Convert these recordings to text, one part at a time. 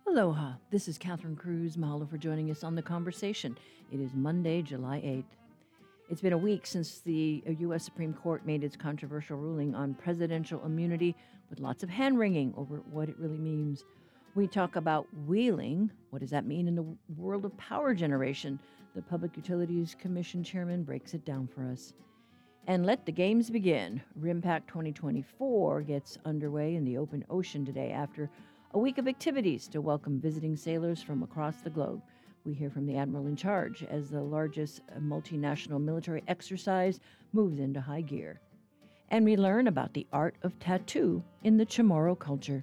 Aloha, this is Catherine Cruz. Mahalo for joining us on The Conversation. It is Monday, July 8th. It's been a week since the U.S. Supreme Court made its controversial ruling on presidential immunity, with lots of hand-wringing over what it really means. We talk about wheeling. What does that mean in the world of power generation? The Public Utilities Commission chairman breaks it down for us. And let the games begin. RIMPAC 2024 gets underway in the open ocean today after a week of activities to welcome visiting sailors from across the globe. We hear from the admiral in charge as the largest multinational military exercise moves into high gear. And we learn about the art of tattoo in the Chamorro culture.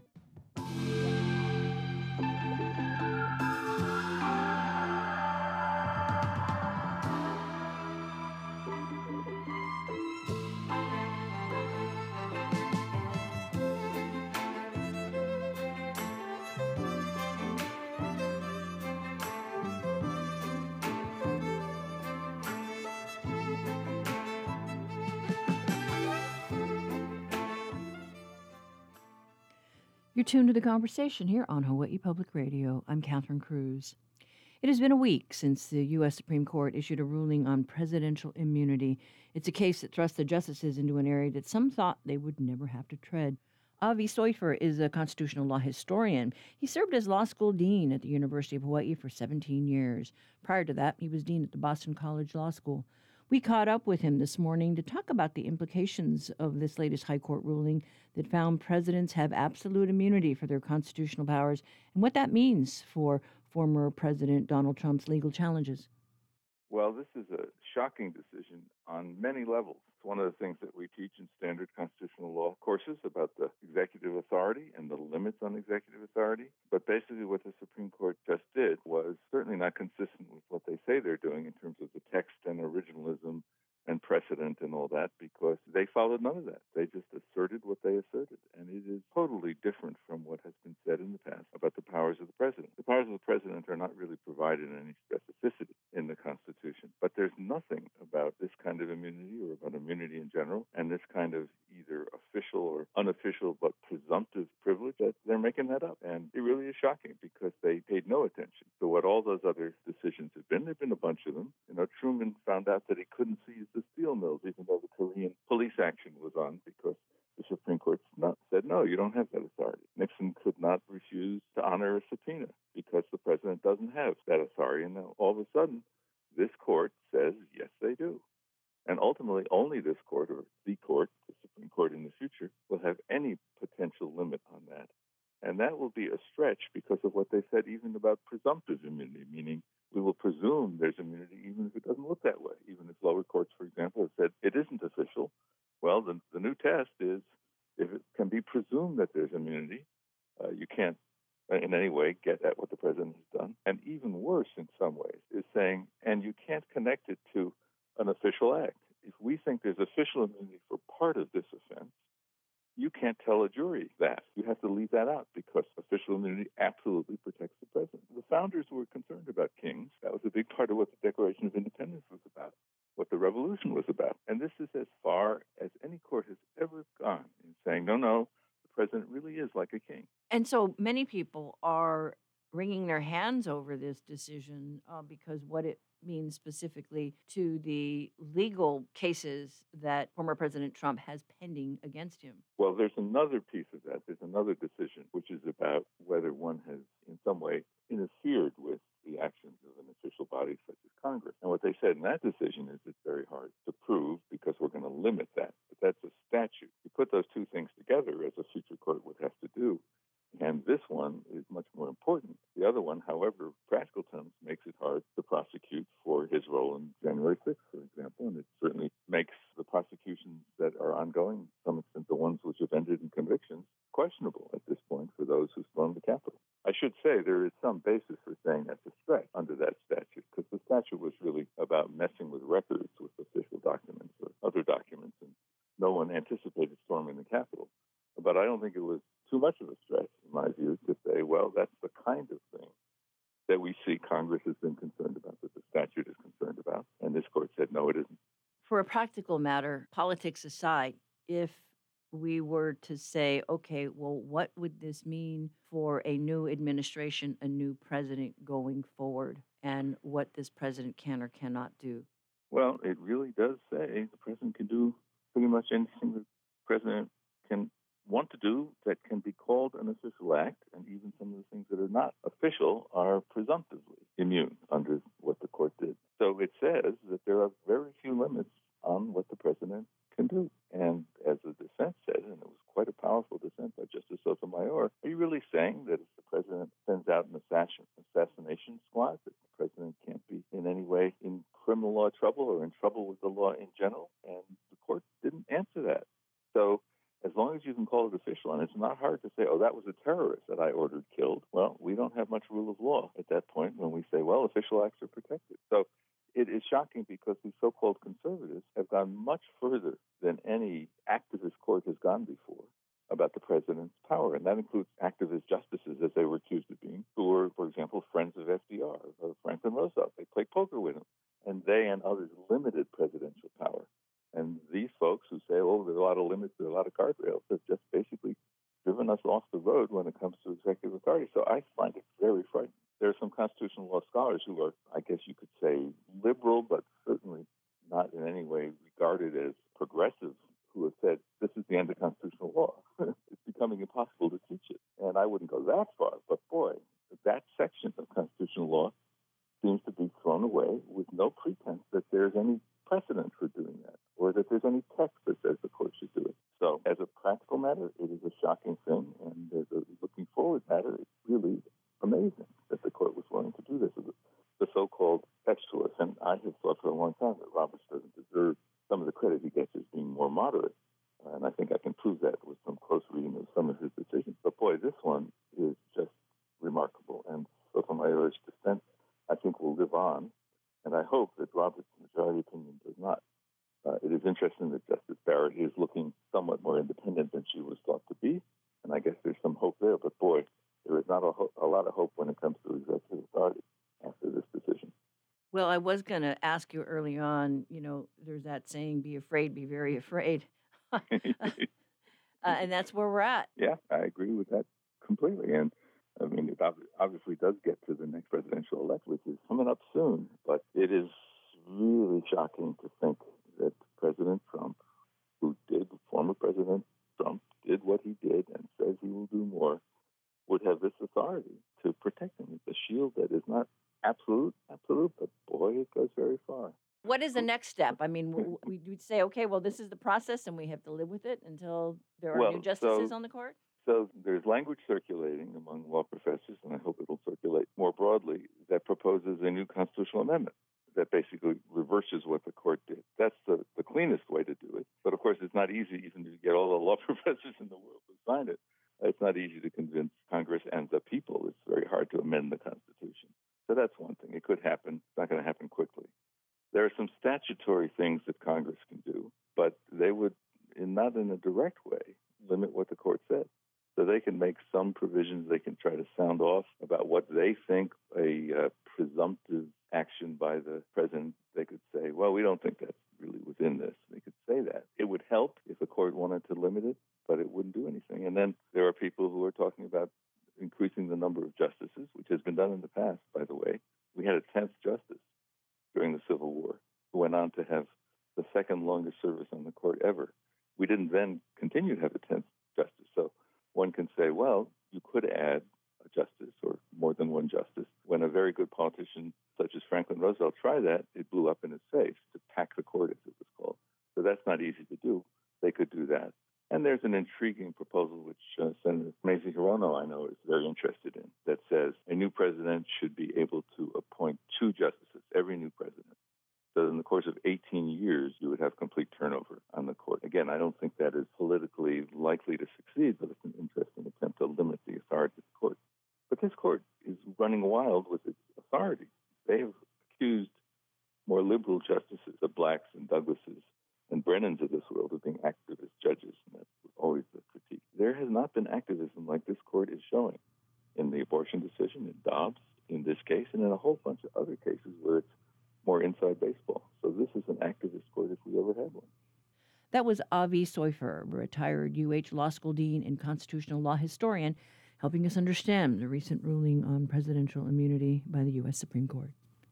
You're tuned to The Conversation here on Hawaii Public Radio. I'm Catherine Cruz. It has been a week since the U.S. Supreme Court issued a ruling on presidential immunity. It's a case that thrust the justices into an area that some thought they would never have to tread. Avi Soifer is a constitutional law historian. He served as law school dean at the University of Hawaii for 17 years. Prior to that, he was dean at the Boston College Law School. We caught up with him this morning to talk about the implications of this latest high court ruling that found presidents have absolute immunity for their constitutional powers and what that means for former President Donald Trump's legal challenges. Well, this is a shocking decision on many levels. It's one of the things that we teach in standard constitutional law courses about the executive authority and the limits on executive authority. But basically what the Supreme Court just did was certainly not consistent with what they say they're doing in terms of the text and originalism and precedent and all that, because they followed none of that. They just asserted what they asserted. And it is totally different from what has been said in the past about the powers of the president. The powers of the president are not really provided in any specificity in the Constitution. But there's nothing about this kind of immunity or about immunity in general and this kind of either official or unofficial but presumptive privilege that they're making that up. And it really is shocking because they paid no attention to what all those other decisions have been. There have been a bunch of them. Truman found out that he couldn't seize the steel mills even though the Korean police action was on because the Supreme Court said, no, you don't have that authority. Nixon could not refuse to honor a subpoena because the president doesn't have that authority. And now all of a sudden, this court says, yes, they do. And ultimately, only this court or the Supreme Court in the future, will have any potential limit on that. And that will be a stretch because of what they said even about presumptive immunity, meaning we will presume there's immunity even if it doesn't look that way. Even if lower courts, for example, have said it isn't official. Well, the new test is if it can be presumed that there's immunity, you can't in any way get at what the president has done. And even worse in some ways is saying, and you can't connect it to an official act. If we think there's official immunity for part of this offense, you can't tell a jury that. You have to leave that out because official immunity absolutely protects the president. The founders were concerned about kings. That was a big part of what the Declaration of Independence was about, what the revolution was about. And this is as far as any court has ever gone in saying, no, the president really is like a king. And so many people are wringing their hands over this decision because what it means specifically to the legal cases that former President Trump has pending against him. Well, there's another piece of that. There's another decision, which is about whether one has in some way interfered with the actions of an official body such as Congress. And what they said in that decision is it's very hard to prove because we're going to limit that. But that's a statute. You put those two things together, as a future court would have to do, and this one is much more important. The other one, however, practical terms, makes it hard to prosecute for his role in January 6th, for example, and it certainly makes the prosecutions that are ongoing, to some extent the ones which have ended in convictions, questionable at this point for those who stormed the Capitol. I should say there is some basis for saying that's a stretch under that statute, because the statute was really about messing with records, with official documents or other documents, and no one anticipated storming the Capitol. But I don't think it was too much of a stretch, in my view, to say, well, that's the kind of thing that we see Congress has been concerned about, that the statute is concerned about. And this court said, no, it isn't. For a practical matter, politics aside, if we were to say, okay, well, what would this mean for a new administration, a new president going forward, and what this president can or cannot do? Well, it really does say the president can do pretty much anything the president can want to do that can be called an official act, and even some of the things that are not official are presumptively immune under what the court did. So it says that there are very few limits on what the president can do. And as the dissent said, and it was quite a powerful dissent by Justice Sotomayor, are you really saying that if the president sends out an assassination squad, that the president can't be in any way in criminal law trouble or in trouble with the law in general? And the court didn't answer that. So as long as you can call it official, and it's not hard to say, oh, that was a terrorist that I ordered killed, well, we don't have much rule of law at that point when we say, well, official acts are protected. So it is shocking because these so-called conservatives have gone much further than any activist court has gone before about the president's power, and that includes activist justices, as they were accused of being, who were, for example, friends of FDR, of Franklin Roosevelt. They played poker with him, and they and others limited presidential power. And these folks who say, oh, there are a lot of limits, there are a lot of guardrails, have just basically driven us off the road when it comes to executive authority. So I find it very frightening. There are some constitutional law scholars who are, I guess you could say, liberal, but certainly not in any way regarded as progressive, who have said this is the end of constitutional law. It's becoming impossible to teach it. And I wouldn't go that far, but boy, that section of constitutional law seems to be thrown away with no pretense that there's any precedent for doing that or that there's any text that says the court should do it. So as a practical matter, it is a shocking thing. And as a looking forward matter, it's really amazing that the court was willing to do this. The so-called textualists, and I have thought for a long time that Roberts doesn't deserve some of the credit he gets as being more moderate. And I think I can prove that with some close reading of some of his decisions. But boy, this one is just remarkable. And Sotomayor's dissent, I think, will live on. And I hope that Roberts' majority opinion does not. It is interesting that Justice Barrett is looking somewhat more independent than she was thought to be. And I guess there's some hope there. But boy, there is not a lot of hope when it comes to executive authority after this decision. Well, I was going to ask you early on, there's that saying, be afraid, be very afraid. And that's where we're at. Yeah, I agree with that completely. And I mean, it obviously does get to the next presidential election, which is coming up soon. But it is really shocking to think that President Trump, former President Trump, did what he did and says he will do more, would have this authority to protect him. It's a shield that is not absolute, but boy, it goes very far. What is the next step? I mean, we'd say, okay, well, this is the process, and we have to live with it until there are new justices on the court? So there's language circulating among law professors, and I hope it'll circulate more broadly, that proposes a new constitutional amendment that basically reverses what the court did. That's the cleanest way to do it. But, of course, it's not easy even to get all the law professors in the world to sign it. It's not easy to convince Congress and the people. It's very hard to amend the Constitution. So that's one thing. It could happen. It's not going to happen quickly. There are some statutory things that Congress can do, but they would, not in a direct way, limit what the court said. So they can make some provisions. They can try to sound off about what they think a presumptive action by the president. They could say, well, we don't think that's really within this. They could say that. It would help if the court wanted to limit it, but it wouldn't do anything. And then there are people who are talking about increasing the number of justices, which has been done in the past, by the way. We had a 10th justice during the Civil War who went on to have the second longest service on the court ever. We didn't then continue to have a 10th justice. So one can say, well, you could add a justice or more than one justice. When a very good politician such as Franklin Roosevelt tried that, it blew up in his face to pack the court, as it was called. So that's not easy to do. They could do that. And there's an intriguing proposal which Senator Mazie Hirono, I know, is very interested in, that says a new president should be able to appoint 2 justices, every new president. So in the course of 18 years, you would have complete turnover on the court. Again, I don't think that is politically likely to succeed, but it's an interesting attempt to limit the authority of the court. But this court is running wild with its authority. They have accused more liberal justices, the Blacks and Douglases and Brennans of this world, of being activist judges, and that was always the critique. There has not been activism like this court is showing in the abortion decision, in Dobbs, in this case, and in a whole bunch of other cases where it's more inside baseball. So this is an activist court if we ever had one. That was Avi Soifer, a retired UH Law School dean and constitutional law historian, helping us understand the recent ruling on presidential immunity by the U.S. Supreme Court.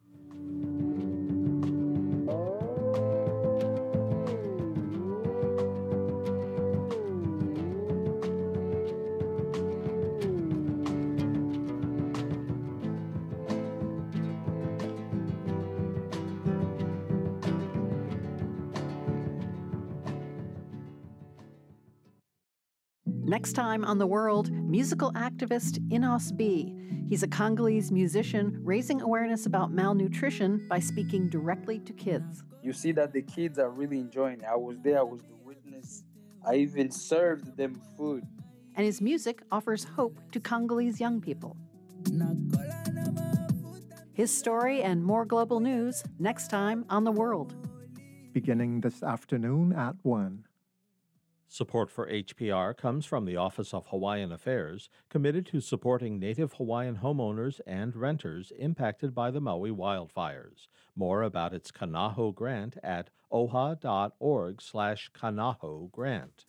Next time on The World, musical activist Inos B. He's a Congolese musician raising awareness about malnutrition by speaking directly to kids. You see that the kids are really enjoying it. I was there, I was the witness. I even served them food. And his music offers hope to Congolese young people. His story and more global news next time on The World. Beginning this afternoon at 1. Support for HPR comes from the Office of Hawaiian Affairs, committed to supporting Native Hawaiian homeowners and renters impacted by the Maui wildfires. More about its Kanaho grant at oha.org/Kanaho grant.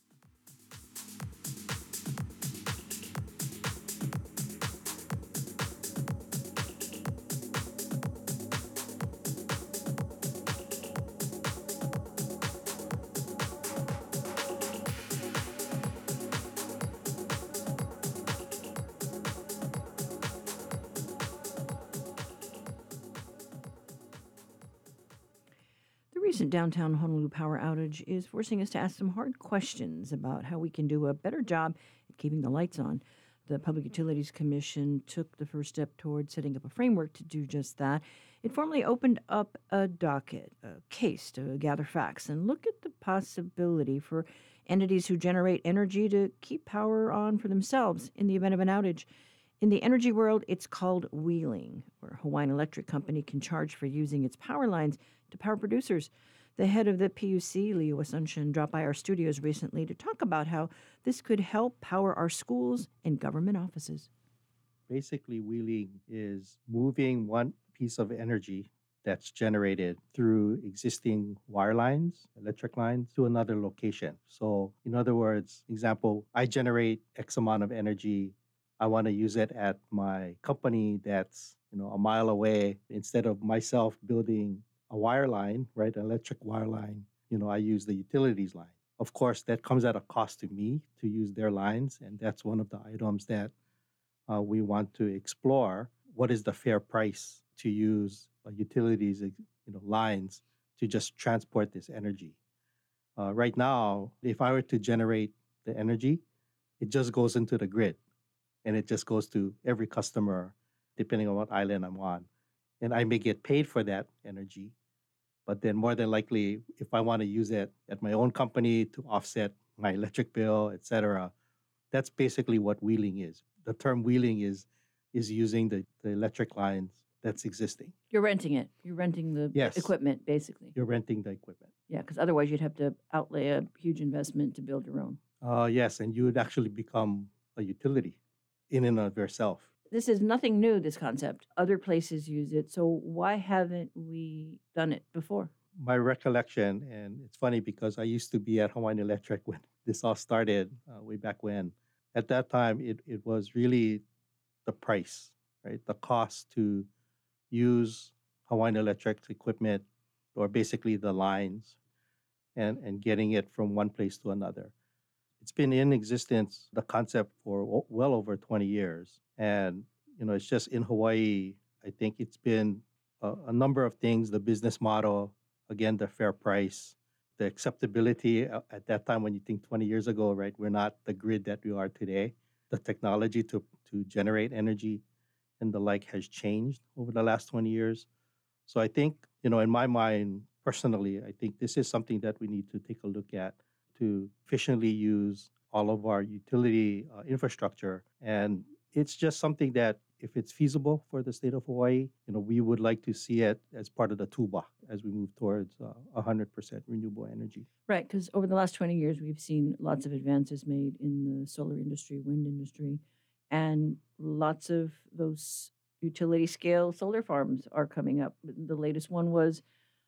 The recent downtown Honolulu power outage is forcing us to ask some hard questions about how we can do a better job at keeping the lights on. The Public Utilities Commission took the first step toward setting up a framework to do just that. It formally opened up a docket, a case to gather facts and look at the possibility for entities who generate energy to keep power on for themselves in the event of an outage. In the energy world, it's called wheeling, where Hawaiian Electric Company can charge for using its power lines to power producers. The head of the PUC, Leo Asuncion, dropped by our studios recently to talk about how this could help power our schools and government offices. Basically, wheeling is moving one piece of energy that's generated through existing wire lines, electric lines, to another location. So, in other words, example, I generate X amount of energy. I want to use it at my company that's a mile away. Instead of myself building a wire line, right, an electric wire line, I use the utilities line. Of course, that comes at a cost to me to use their lines, and that's one of the items that we want to explore. What is the fair price to use utilities, lines to just transport this energy? Right now, if I were to generate the energy, it just goes into the grid, and it just goes to every customer, depending on what island I'm on. And I may get paid for that energy, but then more than likely, if I want to use it at my own company to offset my electric bill, etc., that's basically what wheeling is. The term wheeling is using the electric lines that's existing. You're renting it. You're renting the equipment, basically. You're renting the equipment. Yeah, because otherwise you'd have to outlay a huge investment to build your own. Yes, and you would actually become a utility in and of yourself. This is nothing new, this concept. Other places use it. So why haven't we done it before? My recollection, and it's funny because I used to be at Hawaiian Electric when this all started way back when. At that time, it was really the price, right? The cost to use Hawaiian Electric's equipment, or basically the lines, and getting it from one place to another. It's been in existence, the concept, for well over 20 years. And, it's just in Hawaii, I think it's been a number of things, the business model, again, the fair price, the acceptability at that time when you think 20 years ago, right? We're not the grid that we are today. The technology to generate energy and the like has changed over the last 20 years. So I think, in my mind, personally, I think this is something that we need to take a look at to efficiently use all of our utility infrastructure. And it's just something that, if it's feasible for the state of Hawaii, we would like to see it as part of the toolbox as we move towards 100% renewable energy. Right, because over the last 20 years, we've seen lots of advances made in the solar industry, wind industry, and lots of those utility scale solar farms are coming up. The latest one was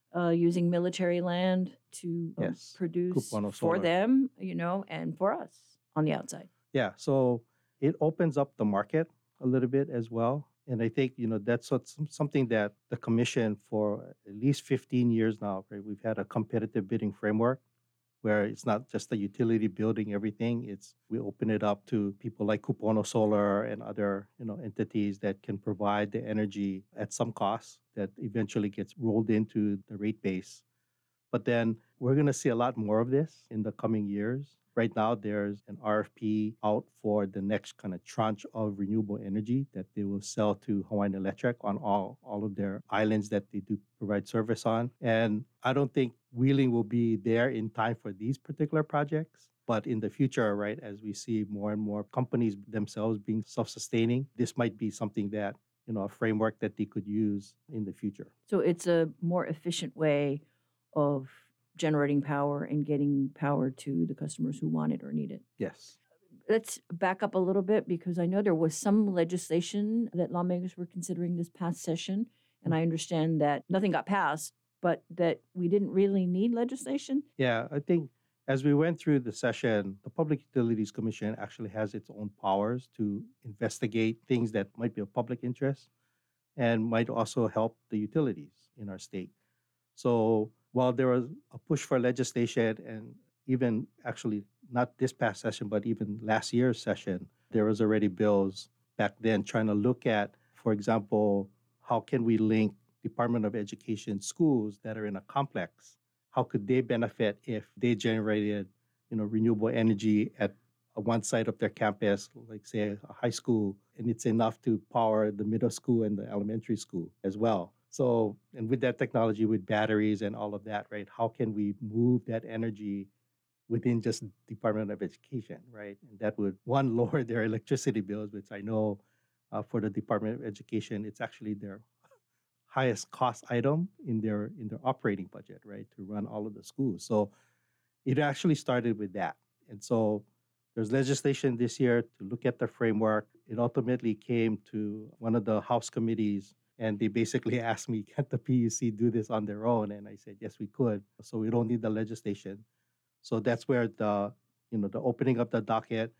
using military land to Yes, produce Cupono for Solar. them, and for us on the outside. Yeah, so it opens up the market a little bit as well. And I think, that's something that the commission for at least 15 years now, right? We've had a competitive bidding framework where it's not just the utility building everything. It's we open it up to people like Cupono Solar and other, entities that can provide the energy at some cost that eventually gets rolled into the rate base. But then we're going to see a lot more of this in the coming years. Right now, there's an RFP out for the next kind of tranche of renewable energy that they will sell to Hawaiian Electric on all of their islands that they do provide service on. And I don't think wheeling will be there in time for these particular projects. But in the future, right, as we see more and more companies themselves being self-sustaining, this might be something that, a framework that they could use in the future. So it's a more efficient way of generating power and getting power to the customers who want it or need it. Yes. Let's back up a little bit because I know there was some legislation that lawmakers were considering this past session, and I understand that nothing got passed, but that we didn't really need legislation. Yeah, I think as we went through the session, the Public Utilities Commission actually has its own powers to investigate things that might be of public interest and might also help the utilities in our state. So while there was a push for legislation, and even actually not this past session, but even last year's session, there was already bills back then trying to look at, for example, how can we link Department of Education schools that are in a complex? How could they benefit if they generated, renewable energy at one side of their campus, like say a high school, and it's enough to power the middle school and the elementary school as well. So, and with that technology, with batteries and all of that, right? How can we move that energy within just Department of Education, right? And that would one lower their electricity bills, which I know for the Department of Education, it's actually their highest cost item in their operating budget, right? To run all of the schools. So it actually started with that, and so there's legislation this year to look at the framework. It ultimately came to one of the House committees, and they basically asked me, can the PUC do this on their own? And I said, yes, we could. So we don't need the legislation. So that's where the opening of the docket,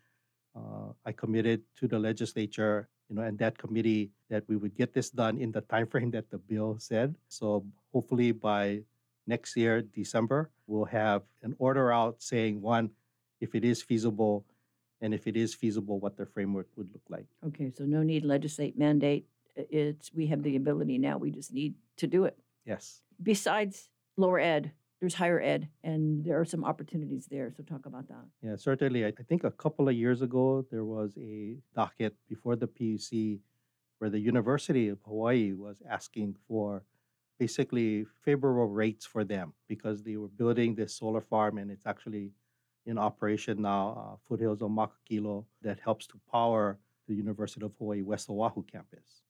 I committed to the legislature, and that committee that we would get this done in the time frame that the bill said. So hopefully by next year, December, we'll have an order out saying, one, if it is feasible, and if it is feasible, what the framework would look like. Okay, so no need legislate mandate. We have the ability now. We just need to do it. Yes. Besides lower ed, there's higher ed, and there are some opportunities there. So talk about that. Yeah, certainly. I think a couple of years ago, there was a docket before the PUC where the University of Hawaii was asking for basically favorable rates for them because they were building this solar farm, and it's actually in operation now, Foothills on Makakilo, that helps to power the University of Hawaii West Oahu campus.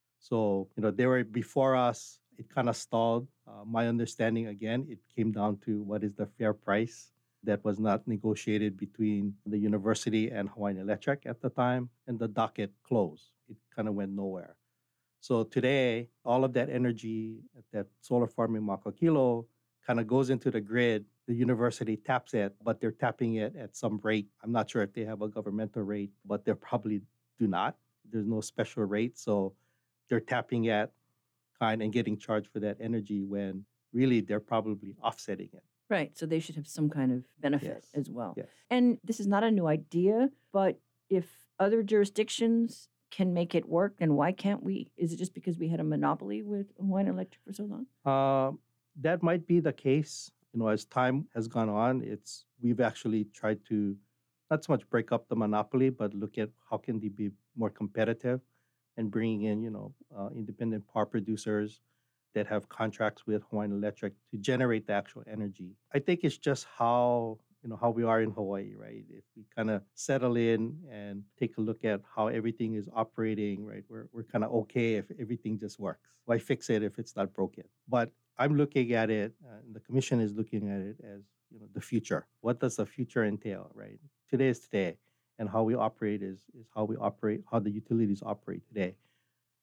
So, they were before us. It kind of stalled. My understanding, again, it came down to what is the fair price that was not negotiated between the university and Hawaiian Electric at the time, and the docket closed. It kind of went nowhere. So today, all of that energy at that solar farm in Makakilo kind of goes into the grid. The university taps it, but they're tapping it at some rate. I'm not sure if they have a governmental rate, but they probably do not. There's no special rate. So they're tapping at kind and getting charged for that energy when really they're probably offsetting it. Right. So they should have some kind of benefit Yes. as well. Yes. And this is not a new idea, but if other jurisdictions can make it work, then why can't we? Is it just because we had a monopoly with Hawaiian Electric for so long? That might be the case. As time has gone on, we've actually tried to not so much break up the monopoly, but look at how can they be more competitive and bringing in, independent power producers that have contracts with Hawaiian Electric to generate the actual energy. I think it's just how we are in Hawaii, right? If we kind of settle in and take a look at how everything is operating, right? We're kind of okay if everything just works. Why fix it if it's not broken? But I'm looking at it, and the commission is looking at it as, the future. What does the future entail, right? Today is today, and how we operate is how we operate, how the utilities operate today.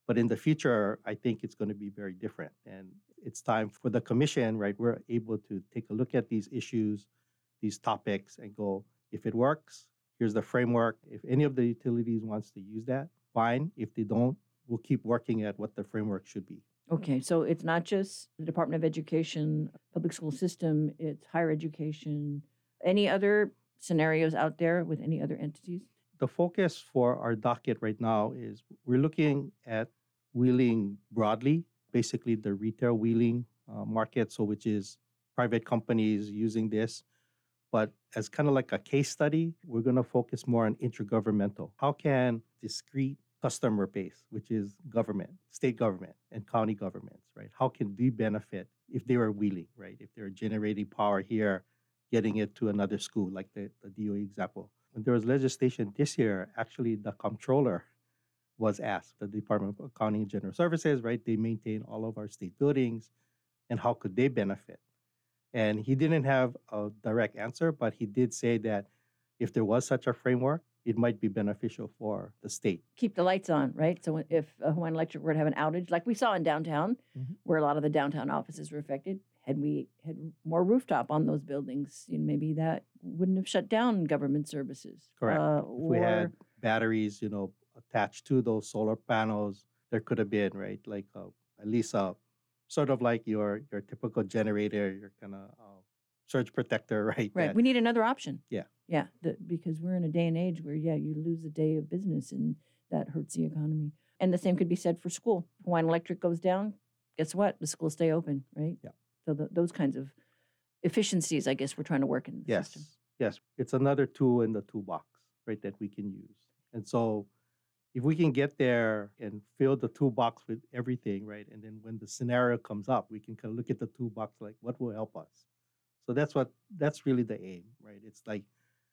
But in the future, I think it's going to be very different. And it's time for the commission, right? We're able to take a look at these issues, these topics, and go, if it works, here's the framework. If any of the utilities wants to use that, fine. If they don't, we'll keep working at what the framework should be. Okay, so it's not just the Department of Education, public school system, it's higher education. Any other scenarios out there with any other entities? The focus for our docket right now is we're looking at wheeling broadly, basically the retail wheeling market, so which is private companies using this. But as kind of like a case study, we're going to focus more on intergovernmental. How can discrete customer base, which is government, state government, and county governments, right? How can they benefit if they were wheeling, right? If they're generating power here, getting it to another school, like the DOE example. When there was legislation this year, actually the comptroller was asked, the Department of Accounting and General Services, right? They maintain all of our state buildings, and how could they benefit? And he didn't have a direct answer, but he did say that if there was such a framework, it might be beneficial for the state. Keep the lights on, right? So if Hawaiian Electric were to have an outage, like we saw in downtown, where a lot of the downtown offices were affected, had we had more rooftop on those buildings, maybe that wouldn't have shut down government services. Correct. If we had batteries, attached to those solar panels, there could have been, right, like at least sort of like your typical generator, your kind of surge protector, right? Right. We need another option. Yeah. Yeah, because we're in a day and age where, you lose a day of business and that hurts the economy. And the same could be said for school. Hawaiian Electric goes down, guess what? The schools stay open, right? Yeah. So those kinds of efficiencies, I guess, we're trying to work in the system. Yes. It's another tool in the toolbox, right, that we can use. And so if we can get there and fill the toolbox with everything, right, and then when the scenario comes up, we can kind of look at the toolbox like, what will help us? So that's really the aim, right? It's like,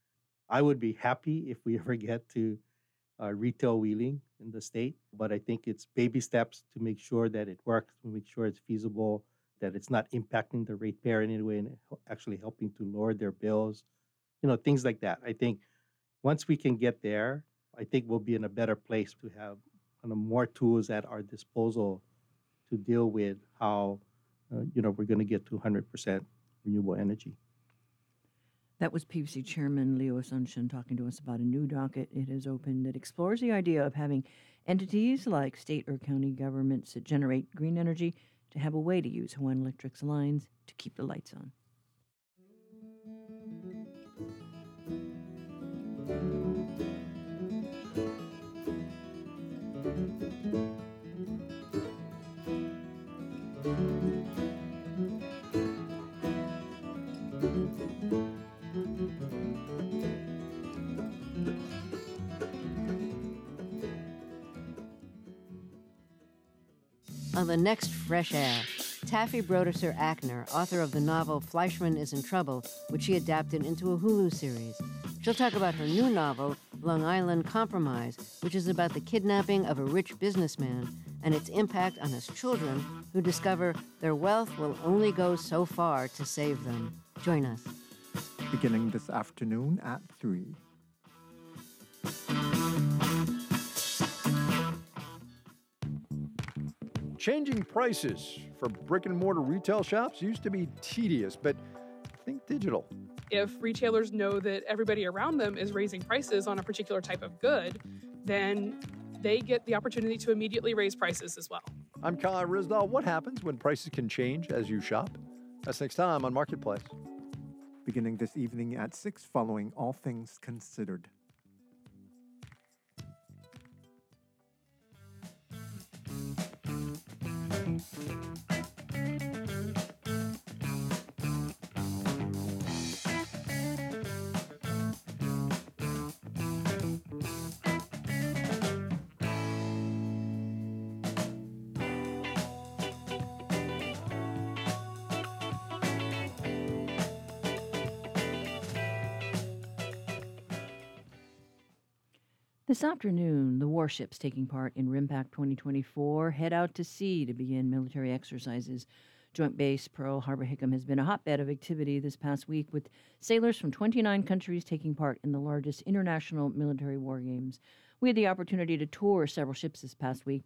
I would be happy if we ever get to retail wheeling in the state, but I think it's baby steps to make sure that it works, to make sure it's feasible, that it's not impacting the ratepayer in any way and actually helping to lower their bills, things like that. I think once we can get there, I think we'll be in a better place to have kind of more tools at our disposal to deal with how, we're going to get to 100% renewable energy. That was PUC Chairman Leo Asuncion talking to us about a new docket it has opened that explores the idea of having entities like state or county governments that generate green energy to have a way to use Hawaiian Electric's lines to keep the lights on. On the next Fresh Air, Taffy Brodesser Akner, author of the novel Fleischman is in Trouble, which she adapted into a Hulu series. She'll talk about her new novel, Long Island Compromise, which is about the kidnapping of a rich businessman and its impact on his children who discover their wealth will only go so far to save them. Join us. Beginning this afternoon at 3. Changing prices for brick-and-mortar retail shops used to be tedious, but think digital. If retailers know that everybody around them is raising prices on a particular type of good, then they get the opportunity to immediately raise prices as well. I'm Kai Rizdal. What happens when prices can change as you shop? That's next time on Marketplace. Beginning this evening at 6 following All Things Considered. This afternoon, the warships taking part in RIMPAC 2024 head out to sea to begin military exercises. Joint Base Pearl Harbor-Hickam has been a hotbed of activity this past week, with sailors from 29 countries taking part in the largest international military war games. We had the opportunity to tour several ships this past week.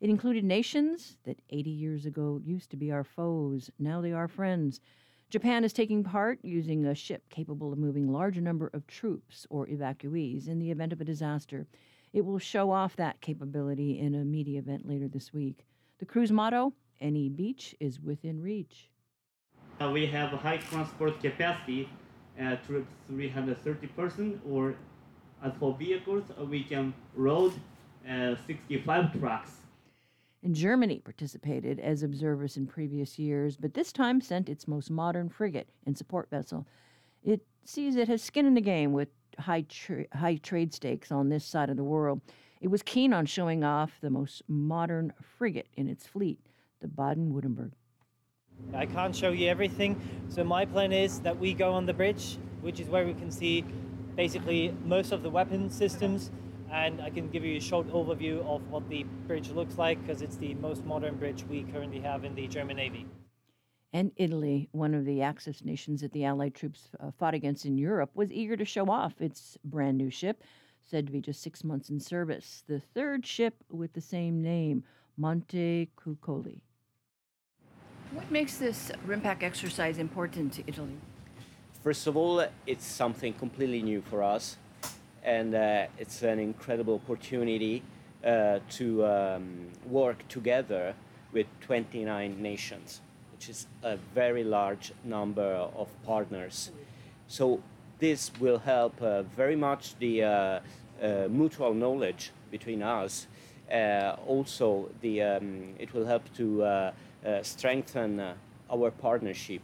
It included nations that 80 years ago used to be our foes. Now they are friends. Japan is taking part using a ship capable of moving large number of troops or evacuees in the event of a disaster. It will show off that capability in a media event later this week. The cruise motto, any beach is within reach. We have a high transport capacity to 330 persons, or as for vehicles, we can load 65 trucks. And Germany participated as observers in previous years, but this time sent its most modern frigate and support vessel. It sees it has skin in the game with high trade stakes on this side of the world. It was keen on showing off the most modern frigate in its fleet, the Baden-Württemberg. I can't show you everything, so my plan is that we go on the bridge, which is where we can see basically most of the weapon systems, and I can give you a short overview of what the bridge looks like, because it's the most modern bridge we currently have in the German Navy. And Italy, one of the Axis nations that the Allied troops fought against in Europe, was eager to show off its brand new ship, said to be just 6 months in service. The third ship with the same name, Montecuccoli. What makes this RIMPAC exercise important to Italy? First of all, it's something completely new for us, and it's an incredible opportunity to work together with 29 nations, which is a very large number of partners. So this will help very much the mutual knowledge between us. Also, it will help to strengthen our partnership,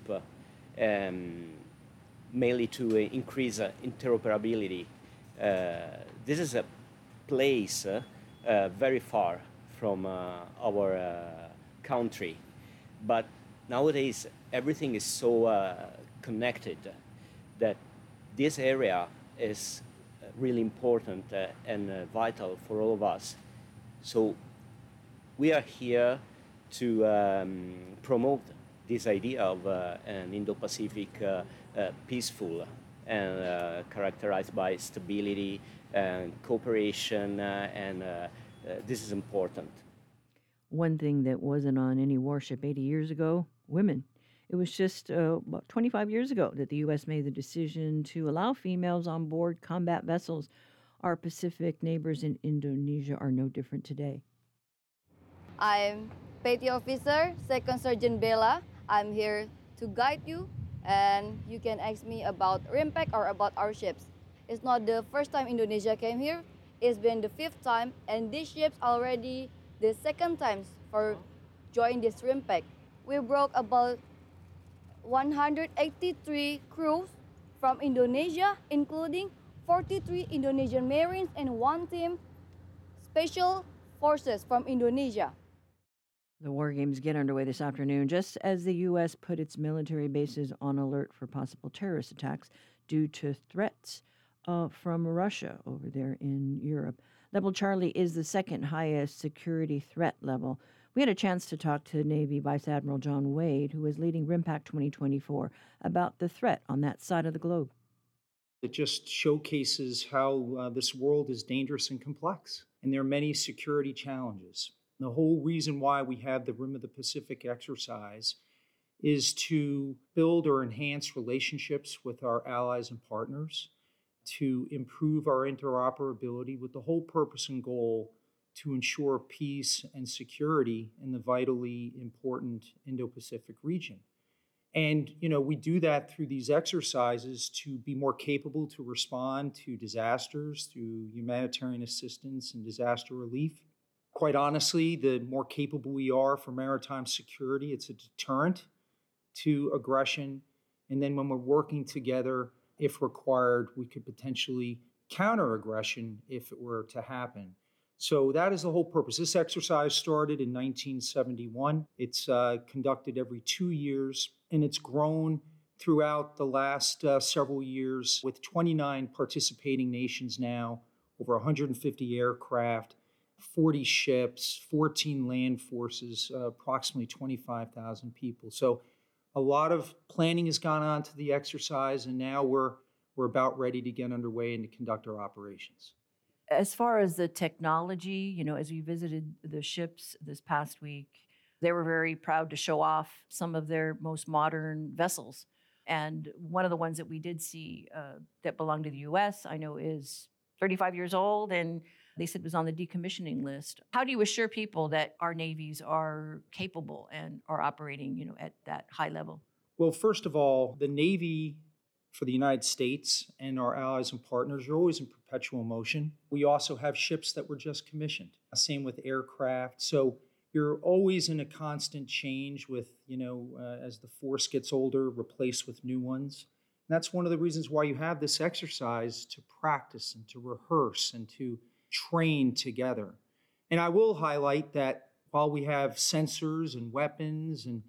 mainly to increase interoperability. This is a place very far from our country, but nowadays everything is so connected that this area is really important and vital for all of us. So we are here to promote this idea of an Indo-Pacific peaceful and characterized by stability and cooperation, and this is important. One thing that wasn't on any warship 80 years ago, women. It was just about 25 years ago that the U.S. made the decision to allow females on board combat vessels. Our Pacific neighbors in Indonesia are no different today. I'm Petty Officer, Second Sergeant Bella. I'm here to guide you, and you can ask me about RIMPAC or about our ships. It's not the first time Indonesia came here. It's been the 5th time, and this ship's already the 2nd time for joining this RIMPAC. We brought about 183 crews from Indonesia, including 43 Indonesian Marines and 1 team Special Forces from Indonesia. The war games get underway this afternoon, just as the U.S. put its military bases on alert for possible terrorist attacks due to threats from Russia over there in Europe. Level Charlie is the 2nd highest security threat level. We had a chance to talk to Navy Vice Admiral John Wade, who is leading RIMPAC 2024, about the threat on that side of the globe. It just showcases how this world is dangerous and complex, and there are many security challenges. The whole reason why we have the Rim of the Pacific exercise is to build or enhance relationships with our allies and partners, to improve our interoperability with the whole purpose and goal to ensure peace and security in the vitally important Indo-Pacific region. And, we do that through these exercises to be more capable to respond to disasters through humanitarian assistance and disaster relief. Quite honestly, the more capable we are for maritime security, it's a deterrent to aggression. And then when we're working together, if required, we could potentially counter aggression if it were to happen. So that is the whole purpose. This exercise started in 1971. It's conducted every 2 years, and it's grown throughout the last several years with 29 participating nations now, over 150 aircraft, 40 ships, 14 land forces, approximately 25,000 people. So a lot of planning has gone on to the exercise, and now we're about ready to get underway and to conduct our operations. As far as the technology, as we visited the ships this past week, they were very proud to show off some of their most modern vessels. And one of the ones that we did see that belonged to the U.S., I know, is 35 years old, and they said was on the decommissioning list. How do you assure people that our navies are capable and are operating, at that high level? Well, first of all, the Navy for the United States and our allies and partners are always in perpetual motion. We also have ships that were just commissioned. Same with aircraft. So you're always in a constant change with, as the force gets older, replaced with new ones. And that's one of the reasons why you have this exercise to practice and to rehearse and to train together. And I will highlight that while we have sensors and weapons and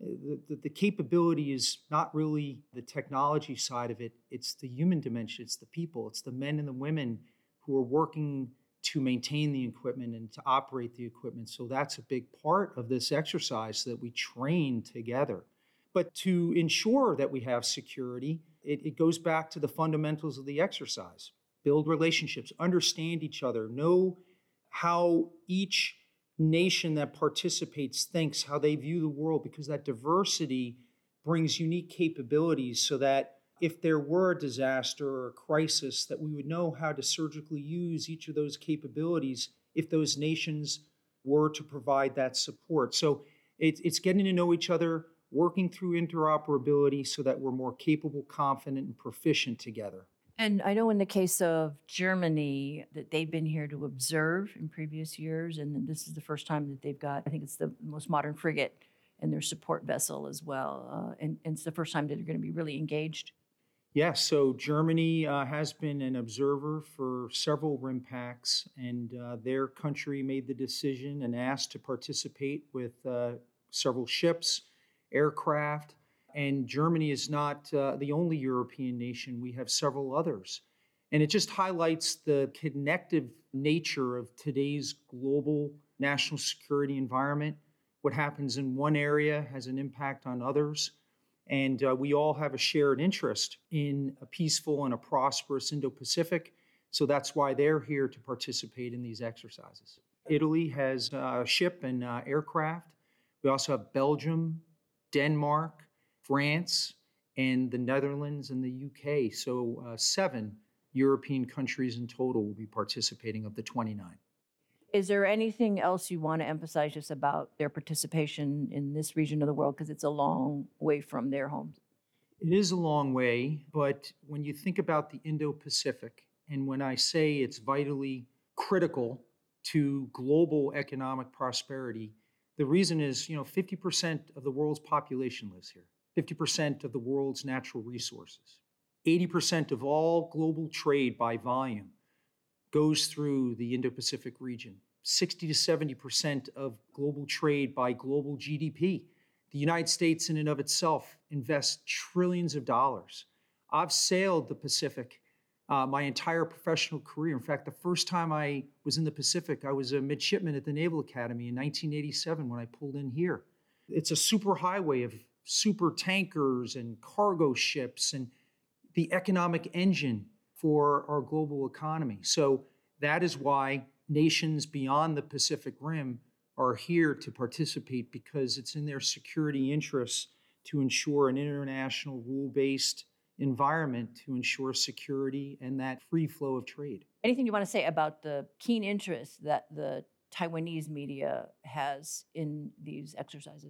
the capability is not really the technology side of it, it's the human dimension, it's the people, it's the men and the women who are working to maintain the equipment and to operate the equipment. So that's a big part of this exercise, so that we train together. But to ensure that we have security, it goes back to the fundamentals of the exercise. Build relationships, understand each other, know how each nation that participates thinks, how they view the world, because that diversity brings unique capabilities so that if there were a disaster or a crisis, that we would know how to surgically use each of those capabilities if those nations were to provide that support. So it's getting to know each other, working through interoperability so that we're more capable, confident, and proficient together. And I know in the case of Germany that they've been here to observe in previous years, and this is the first time that they've got, I think it's the most modern frigate and their support vessel as well. And it's the first time that they're going to be really engaged. Yes, so Germany has been an observer for several RIMPACs, and their country made the decision and asked to participate with several ships, aircraft. And Germany is not the only European nation. We have several others. And it just highlights the connective nature of today's global national security environment. What happens in one area has an impact on others. And we all have a shared interest in a peaceful and a prosperous Indo-Pacific. So that's why they're here to participate in these exercises. Italy has a ship and aircraft. We also have Belgium, Denmark, France, and the Netherlands and the UK. So 7 European countries in total will be participating of the 29. Is there anything else you want to emphasize just about their participation in this region of the world? Because it's a long way from their homes. It is a long way, but when you think about the Indo-Pacific, and when I say it's vitally critical to global economic prosperity, the reason is, 50% of the world's population lives here. 50% of the world's natural resources. 80% of all global trade by volume goes through the Indo-Pacific region. 60 to 70% of global trade by global GDP. The United States in and of itself invests trillions of dollars. I've sailed the Pacific my entire professional career. In fact, the first time I was in the Pacific, I was a midshipman at the Naval Academy in 1987 when I pulled in here. It's a super highway of super tankers and cargo ships and the economic engine for our global economy. So that is why nations beyond the Pacific Rim are here to participate, because it's in their security interests to ensure an international rule-based environment to ensure security and that free flow of trade. Anything you want to say about the keen interest that the Taiwanese media has in these exercises?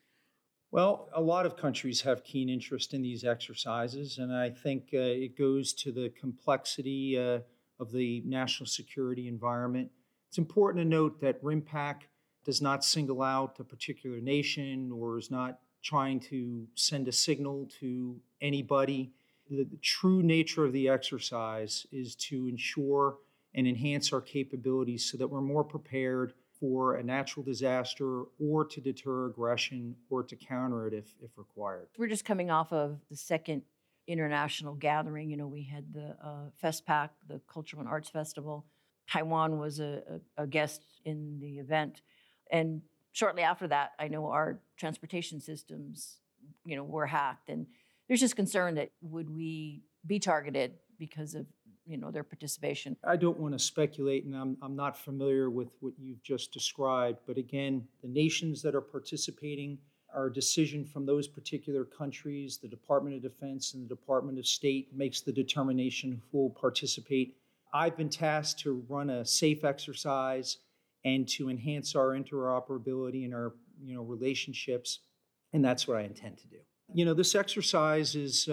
Well, a lot of countries have keen interest in these exercises, and I think it goes to the complexity of the national security environment. It's important to note that RIMPAC does not single out a particular nation or is not trying to send a signal to anybody. The true nature of the exercise is to ensure and enhance our capabilities so that we're more prepared for a natural disaster or to deter aggression or to counter it if required. We're just coming off of the second international gathering. We had the FESPAC, the Cultural and Arts Festival. Taiwan was a guest in the event. And shortly after that, I know our transportation systems, were hacked. And there's just concern that would we be targeted because of their participation? I don't want to speculate, and I'm not familiar with what you've just described. But again, the nations that are participating are a decision from those particular countries. The Department of Defense and the Department of State makes the determination who will participate. I've been tasked to run a safe exercise and to enhance our interoperability and our relationships, and that's what I intend to do. This exercise is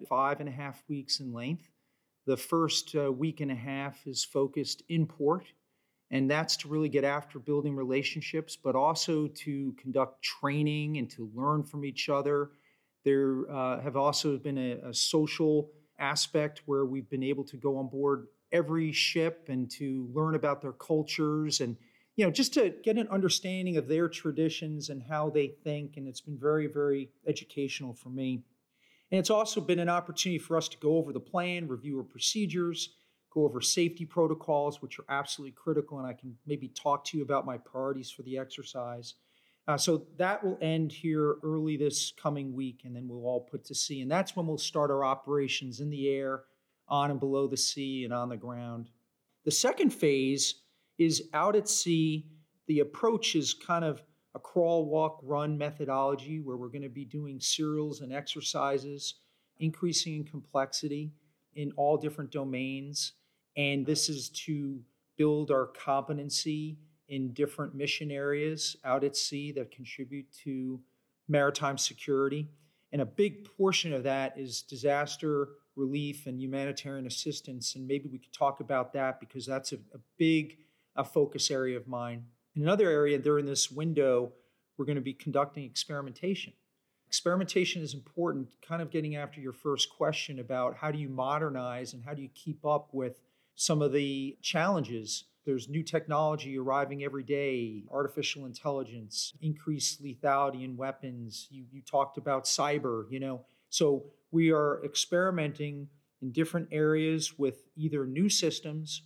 5.5 weeks in length. The first week and a half is focused in port, and that's to really get after building relationships, but also to conduct training and to learn from each other. There have also been a social aspect where we've been able to go on board every ship and to learn about their cultures and just to get an understanding of their traditions and how they think. And it's been very, very educational for me. And it's also been an opportunity for us to go over the plan, review our procedures, go over safety protocols, which are absolutely critical. And I can maybe talk to you about my priorities for the exercise. So that will end here early this coming week, and then we'll all put to sea. And that's when we'll start our operations in the air, on and below the sea, and on the ground. The second phase is out at sea. The approach is kind of a crawl, walk, run methodology where we're going to be doing serials and exercises, increasing in complexity in all different domains. And this is to build our competency in different mission areas out at sea that contribute to maritime security. And a big portion of that is disaster relief and humanitarian assistance. And maybe we could talk about that because that's a big focus area of mine. In another area during this window, we're going to be conducting experimentation. Experimentation is important, kind of getting after your first question about how do you modernize and how do you keep up with some of the challenges. There's new technology arriving every day, artificial intelligence, increased lethality in weapons. You talked about cyber, So we are experimenting in different areas with either new systems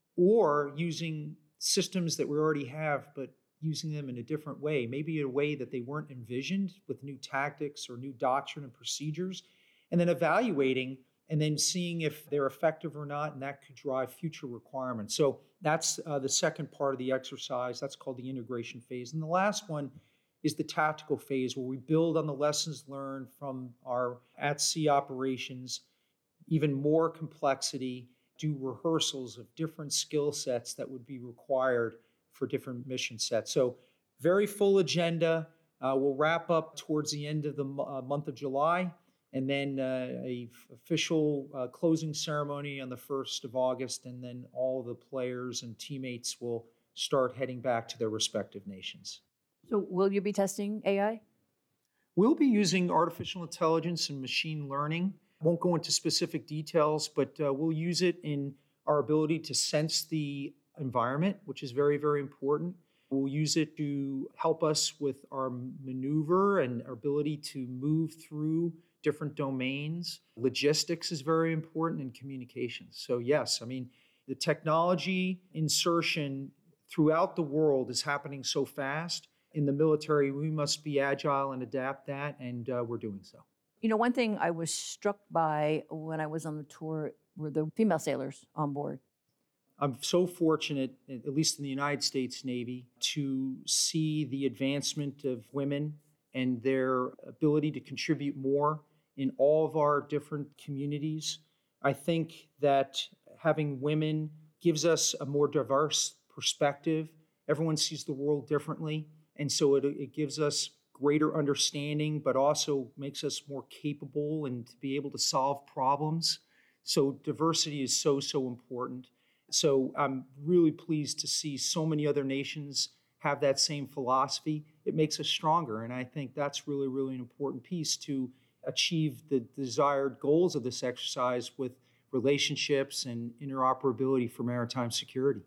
or using systems that we already have, but using them in a different way, maybe in a way that they weren't envisioned with new tactics or new doctrine and procedures, and then evaluating and then seeing if they're effective or not, and that could drive future requirements. So that's the second part of the exercise. That's called the integration phase. And the last one is the tactical phase, where we build on the lessons learned from our at-sea operations, even more complexity, do rehearsals of different skill sets that would be required for different mission sets. So very full agenda. We'll wrap up towards the end of the month of July, and then a official closing ceremony on the 1st of August, and then all the players and teammates will start heading back to their respective nations. So will you be testing AI? We'll be using artificial intelligence and machine learning. I won't go into specific details, but we'll use it in our ability to sense the environment, which is very, very important. We'll use it to help us with our maneuver and our ability to move through different domains. Logistics is very important, and communications. So yes, the technology insertion throughout the world is happening so fast. In the military, we must be agile and adapt that, and we're doing so. One thing I was struck by when I was on the tour were the female sailors on board. I'm so fortunate, at least in the United States Navy, to see the advancement of women and their ability to contribute more in all of our different communities. I think that having women gives us a more diverse perspective. Everyone sees the world differently, and so it gives us greater understanding, but also makes us more capable and to be able to solve problems. So diversity is so, so important. So I'm really pleased to see so many other nations have that same philosophy. It makes us stronger, and I think that's really, really an important piece to achieve the desired goals of this exercise with relationships and interoperability for maritime security.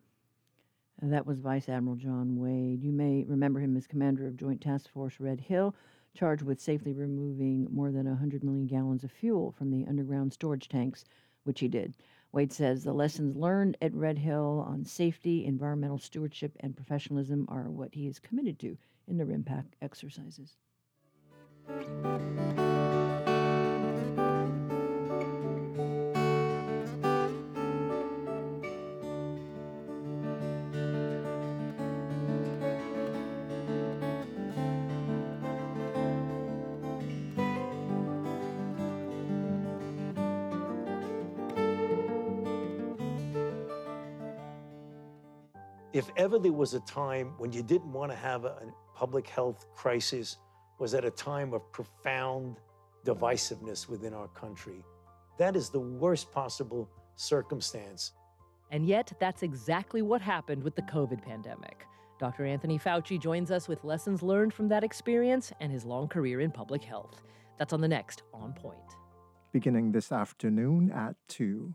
And that was Vice Admiral John Wade. You may remember him as commander of Joint Task Force Red Hill, charged with safely removing more than 100 million gallons of fuel from the underground storage tanks, which he did. Wade says the lessons learned at Red Hill on safety, environmental stewardship, and professionalism are what he is committed to in the RIMPAC exercises. If ever there was a time when you didn't want to have a public health crisis, was at a time of profound divisiveness within our country. That is the worst possible circumstance. And yet, that's exactly what happened with the COVID pandemic. Dr. Anthony Fauci joins us with lessons learned from that experience and his long career in public health. That's on the next On Point. Beginning this afternoon at 2.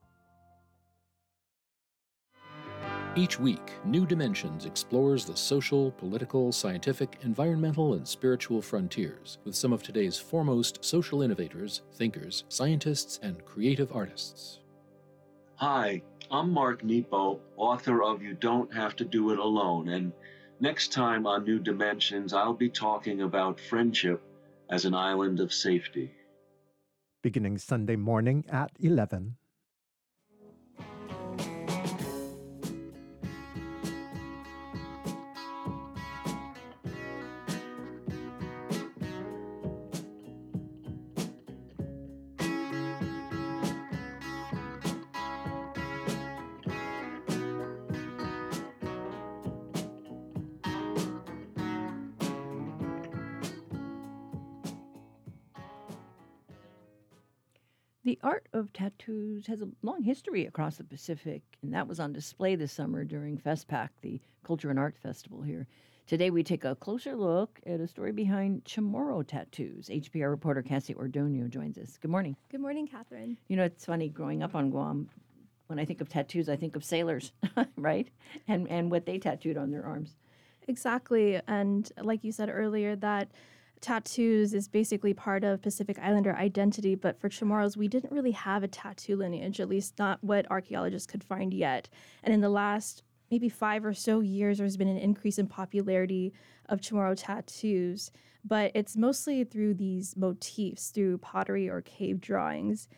Each week, New Dimensions explores the social, political, scientific, environmental, and spiritual frontiers with some of today's foremost social innovators, thinkers, scientists, and creative artists. Hi, I'm Mark Nepo, author of You Don't Have to Do It Alone, and next time on New Dimensions, I'll be talking about friendship as an island of safety. Beginning Sunday morning at 11. The art of tattoos has a long history across the Pacific, and that was on display this summer during FestPac, the Culture and Art Festival here. Today, we take a closer look at a story behind Chamorro tattoos. HPR reporter Cassie Ordonio joins us. Good morning. Good morning, Catherine. You know, it's funny, growing up on Guam, when I think of tattoos, I think of sailors, right? And what they tattooed on their arms. Exactly. And like you said earlier, that tattoos is basically part of Pacific Islander identity, but for Chamorros, we didn't really have a tattoo lineage, at least not what archaeologists could find yet. And in the last maybe 5 or so years, there's been an increase in popularity of Chamorro tattoos, but it's mostly through these motifs, through pottery or cave drawings.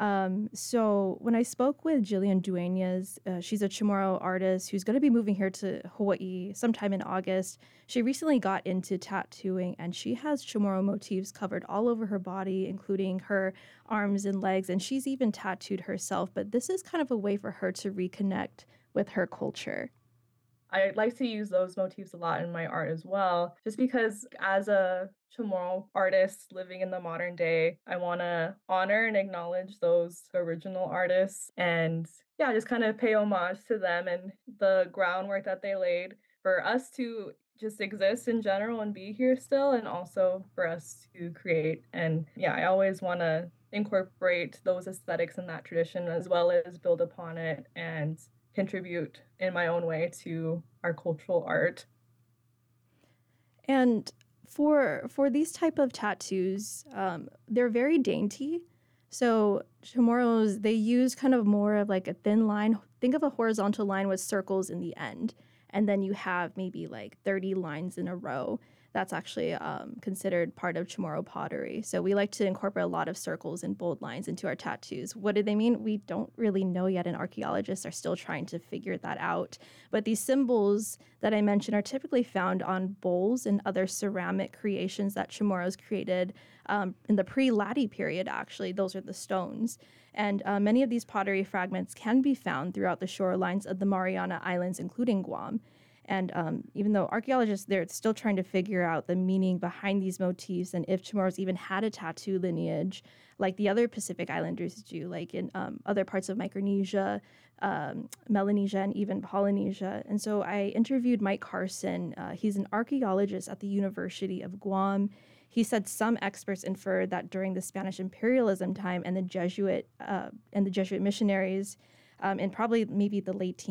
So when I spoke with Jillian Duenas, she's a Chamorro artist who's going to be moving here to Hawaii sometime in August. She recently got into tattooing, and she has Chamorro motifs covered all over her body, including her arms and legs, and she's even tattooed herself. But this is kind of a way for her to reconnect with her culture. I like to use those motifs a lot in my art as well, just because as a Chamorro artist living in the modern day, I want to honor and acknowledge those original artists and, yeah, just kind of pay homage to them and the groundwork that they laid for us to just exist in general and be here still, and also for us to create. And yeah, I always want to incorporate those aesthetics and that tradition as well as build upon it and contribute in my own way to our cultural art. And for these type of tattoos, they're very dainty. So Chamorros, they use kind of more of like a thin line. Think of a horizontal line with circles in the end. And then you have maybe like 30 lines in a row. That's actually considered part of Chamorro pottery. So we like to incorporate a lot of circles and bold lines into our tattoos. What do they mean? We don't really know yet, and archaeologists are still trying to figure that out. But these symbols that I mentioned are typically found on bowls and other ceramic creations that Chamorros created in the pre-Lati period, actually. Those are the stones. And many of these pottery fragments can be found throughout the shorelines of the Mariana Islands, including Guam. And even though archaeologists, they're still trying to figure out the meaning behind these motifs and if Chamorros even had a tattoo lineage like the other Pacific Islanders do, like in other parts of Micronesia, Melanesia, and even Polynesia. And so I interviewed Mike Carson. He's an archaeologist at the University of Guam. He said some experts infer that during the Spanish imperialism time and the Jesuit missionaries, and probably maybe the late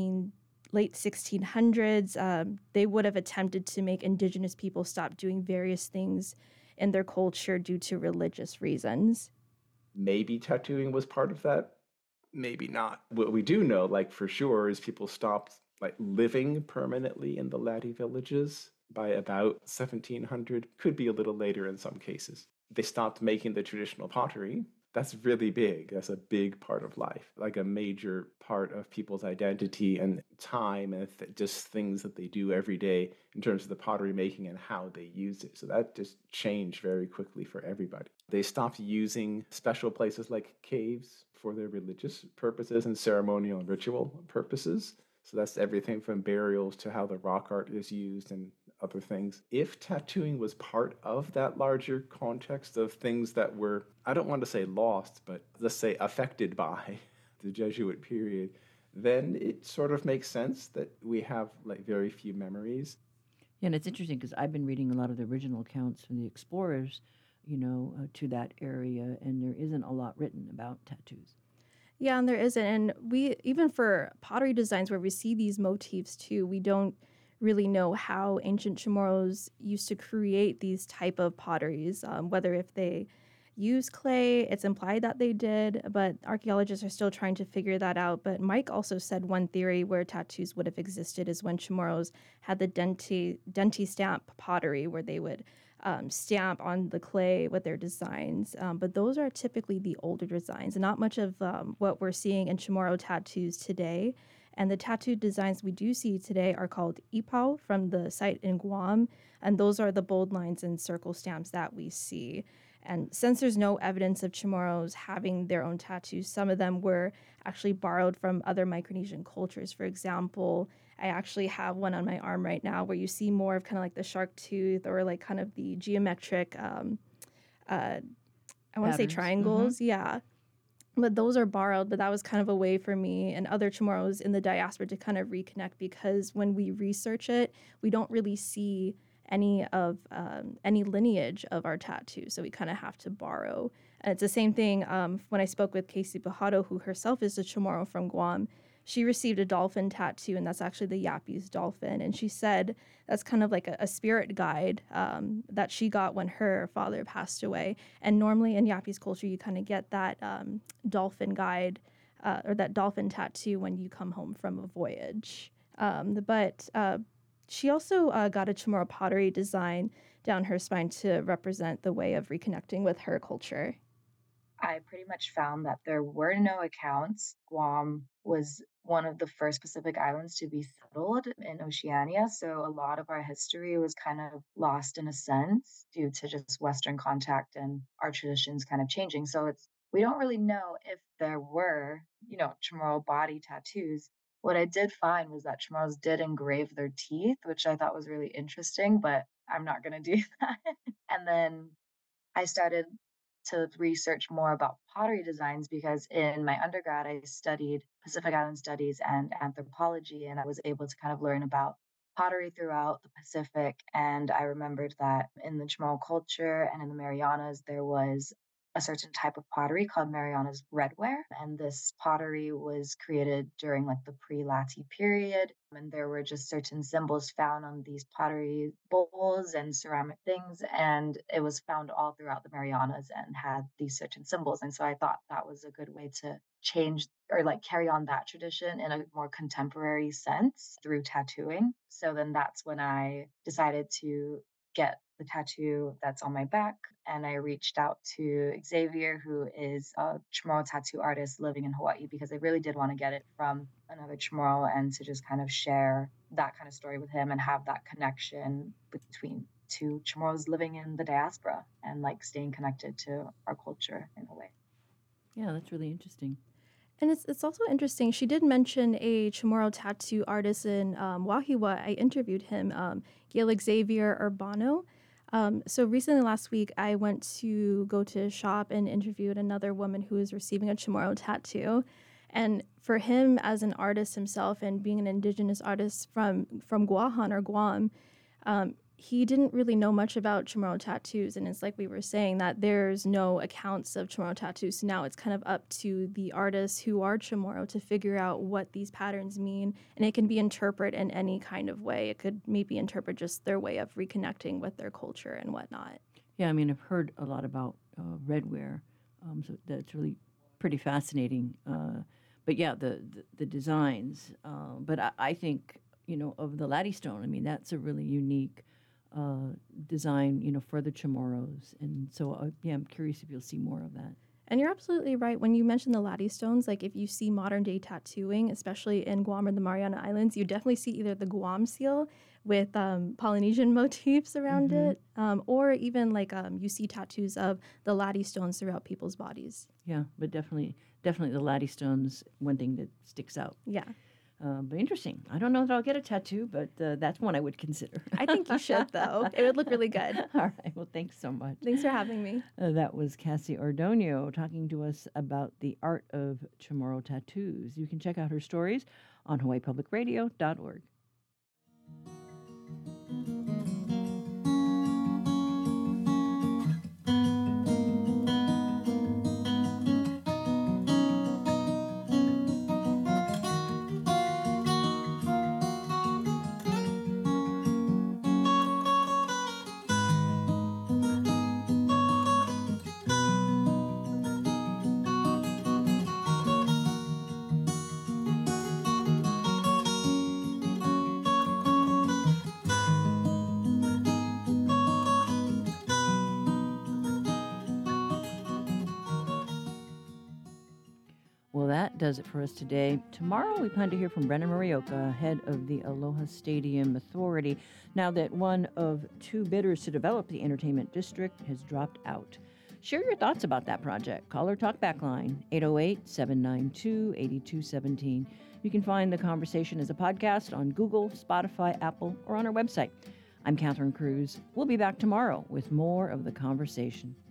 1600s, they would have attempted to make indigenous people stop doing various things in their culture due to religious reasons. Maybe tattooing was part of that. Maybe not. What we do know, like for sure, is people stopped like living permanently in the Lati villages by about 1700. Could be a little later in some cases. They stopped making the traditional pottery. That's really big. That's a big part of life, like a major part of people's identity and time and just things that they do every day in terms of the pottery making and how they use it. So that just changed very quickly for everybody. They stopped using special places like caves for their religious purposes and ceremonial and ritual purposes. So that's everything from burials to how the rock art is used and other things. If tattooing was part of that larger context of things that were, I don't want to say lost, but let's say affected by the Jesuit period, then it sort of makes sense that we have like very few memories. Yeah, and it's interesting because I've been reading a lot of the original accounts from the explorers, to that area, and there isn't a lot written about tattoos. Yeah, and there isn't. And we, even for pottery designs where we see these motifs too, we don't really know how ancient Chamorros used to create these type of potteries, whether if they use clay, it's implied that they did, but archaeologists are still trying to figure that out. But Mike also said one theory where tattoos would have existed is when Chamorros had the denti stamp pottery, where they would stamp on the clay with their designs. But those are typically the older designs, and not much of what we're seeing in Chamorro tattoos today. And the tattoo designs we do see today are called ipao from the site in Guam, and those are the bold lines and circle stamps that we see. And since there's no evidence of Chamorros having their own tattoos, some of them were actually borrowed from other Micronesian cultures. For example, I actually have one on my arm right now where you see more of kind of like the shark tooth or like kind of the geometric, I want to say triangles. Yeah. But those are borrowed, but that was kind of a way for me and other Chamorros in the diaspora to kind of reconnect, because when we research it, we don't really see any lineage of our tattoos, so we kind of have to borrow. And it's the same thing when I spoke with Casey Bujado, who herself is a Chamorro from Guam. She received a dolphin tattoo, and that's actually the Yappies dolphin. And she said that's kind of like a spirit guide that she got when her father passed away. And normally in Yappies culture, you kind of get that dolphin guide or that dolphin tattoo when you come home from a voyage. But she also got a Chamorro pottery design down her spine to represent the way of reconnecting with her culture. I pretty much found that there were no accounts. Guam was one of the first Pacific islands to be settled in Oceania, so a lot of our history was kind of lost in a sense due to just Western contact and our traditions kind of changing. So we don't really know if there were, Chamorro body tattoos. What I did find was that Chamorros did engrave their teeth, which I thought was really interesting, but I'm not going to do that. And then I started to research more about pottery designs because in my undergrad, I studied Pacific Island Studies and anthropology, and I was able to kind of learn about pottery throughout the Pacific. And I remembered that in the Chamorro culture and in the Marianas, there was a certain type of pottery called Marianas redware. And this pottery was created during like the pre-Lati period. And there were just certain symbols found on these pottery bowls and ceramic things. And it was found all throughout the Marianas and had these certain symbols. And so I thought that was a good way to change or like carry on that tradition in a more contemporary sense through tattooing. So then that's when I decided to get the tattoo that's on my back. And I reached out to Xavier, who is a Chamorro tattoo artist living in Hawaii, because I really did want to get it from another Chamorro and to just kind of share that kind of story with him and have that connection between two Chamorros living in the diaspora and like staying connected to our culture in a way. Yeah, that's really interesting. And it's also interesting. She did mention a Chamorro tattoo artist in Wahiawa. I interviewed him, Gail Xavier Urbano. So recently last week, I went to go to a shop and interviewed another woman who is receiving a Chamorro tattoo. And for him as an artist himself and being an indigenous artist from Guahan or Guam, he didn't really know much about Chamorro tattoos. And it's like we were saying that there's no accounts of Chamorro tattoos. So now it's kind of up to the artists who are Chamorro to figure out what these patterns mean. And it can be interpreted in any kind of way. It could maybe interpret just their way of reconnecting with their culture and whatnot. Yeah, I mean, I've heard a lot about redware, so that's really pretty fascinating. But yeah, the designs. But I think, of the Lati stone, I mean, that's a really unique design, for the Chamorros. And so, I'm curious if you'll see more of that. And you're absolutely right. When you mention the Lati stones, like if you see modern day tattooing, especially in Guam or the Mariana Islands, you definitely see either the Guam seal with Polynesian motifs around it, or even like you see tattoos of the Lati stones throughout people's bodies. Yeah, but definitely the Lati stones, one thing that sticks out. Yeah. But interesting. I don't know that I'll get a tattoo, but that's one I would consider. I think you should, though. It would look really good. All right. Well, thanks so much. Thanks for having me. That was Cassie Ordonio talking to us about the art of Chamorro tattoos. You can check out her stories on hawaiipublicradio.org. Well, that does it for us today. Tomorrow, we plan to hear from Brennan Morioka, head of the Aloha Stadium Authority, now that one of two bidders to develop the entertainment district has dropped out. Share your thoughts about that project. Call or talk back line, 808-792-8217. You can find the conversation as a podcast on Google, Spotify, Apple, or on our website. I'm Catherine Cruz. We'll be back tomorrow with more of the conversation.